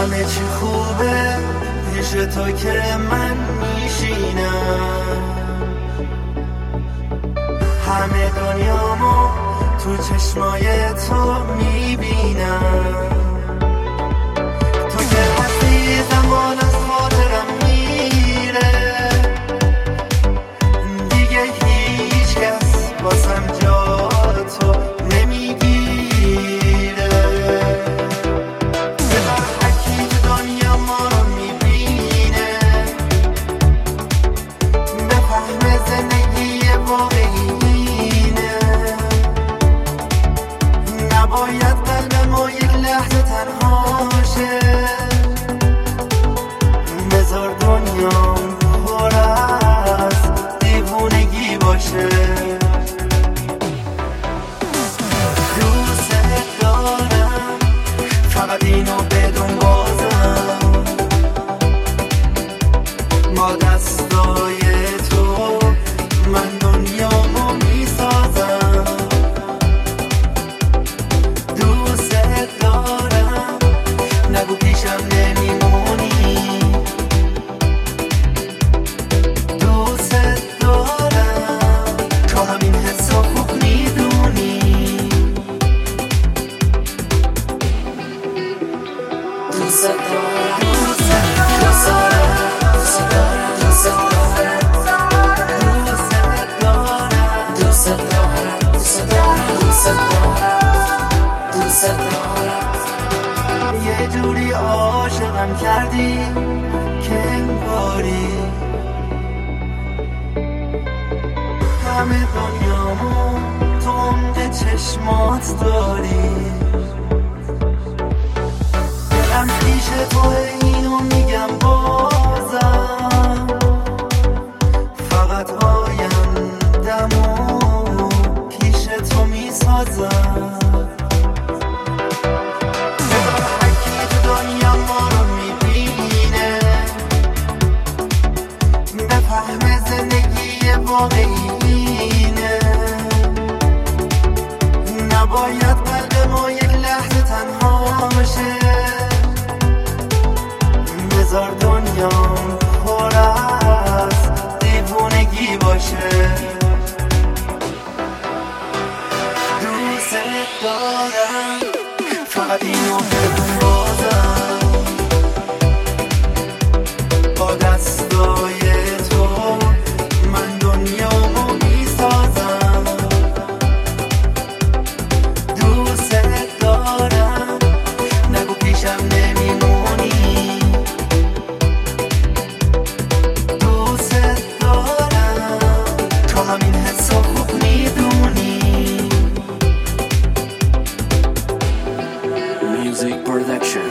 همه چی خوبه پیش تو که من میشینم، همه دنیامو تو چشمای تو میبینم. تو که هستی زمان از خاطرم میره، دیگه هیچ کس باسم جا تو نمیگیره. بذار هرکی تو دنیا ما رو میبینه بفهمه زندگی واقعینه. نباید قلب ما یک لحظه تنها شه، بذار دنیا پر از دیوونگی باشه. دوست دارم فقط اینو بدون بازم، با دستای تو من دنیامو میسازم. دوست دارم نگو پیشم نمیمونی، دوست دارم تو همین حسو خوب میدونی. دوست دارم دوست دارم دوست دارم دوست دارم دوست دارم دوست دارم دوست دارم دوست دارم. یه جوری عاشقم کردی که انگاری همه دنیامو تو عمق چشمات داری. دلم پیش توه اینو میگم بازم، فقط آیندمو پیش تو میسازم. بذار هرکی تو دنیا ما رو میبینه بفهمه زندگی واقعینه. نباید قلب ما یک لحظه تنها شه، بذار دنیا پر از دیوونگی باشه. دوست دارم فقط اینو بدون بازم، با دستای تو من دنیامو میسازم. دوست دارم نگو پیشم نمیمونی، دوست دارم تو همین حسو خوب میدونی. Music Production.